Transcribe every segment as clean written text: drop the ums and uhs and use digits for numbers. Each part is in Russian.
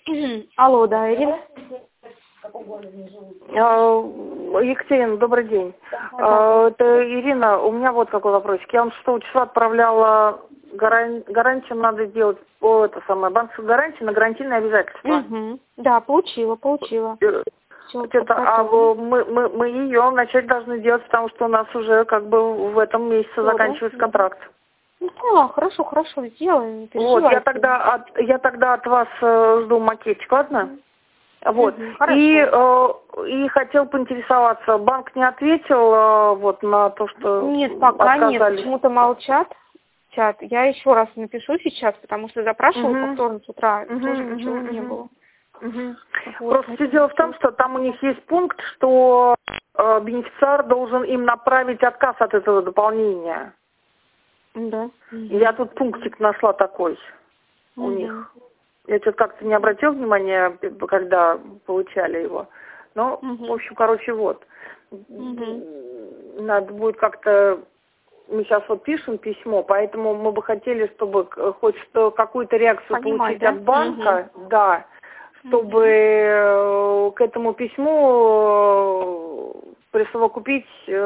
Алло, да, Ирина? Екатерина, добрый день. Это Ирина, у меня вот какой вопросик. Я вам 6 числа отправляла гарантию, надо делать по это самое, банковскую гарантию на гарантийные обязательства. Да, получила. Всё, мы ее начать должны делать, потому что у нас уже как бы в этом месяце заканчивается контракт. Да, хорошо, сделаем. Вот, я тогда от вас жду макетик, ладно? Вот. И хотел поинтересоваться, банк не ответил вот на то, что нет, пока отказались? нет, почему-то молчат. Чат. Я еще раз напишу сейчас, потому что запрашивала повторно с утра, тоже ничего не было. Вот. Просто дело в том, что там у них есть пункт, что бенефициар должен им направить отказ от этого дополнения. Да. Я тут пунктик нашла такой у них. Я что-то как-то не обратила внимания, когда получали его. Но, в общем, короче, вот. Надо будет как-то... Мы сейчас вот пишем письмо, поэтому мы бы хотели, чтобы хоть что какую-то реакцию получить от банка, да, чтобы к этому письму присовокупить,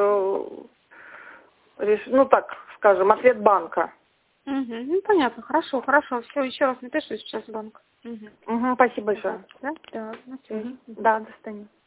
ну так скажем, ответ банка. Ну, понятно, хорошо. Все, еще раз напишу сейчас в банк. Спасибо большое. Да, на связи. Да, до свидания.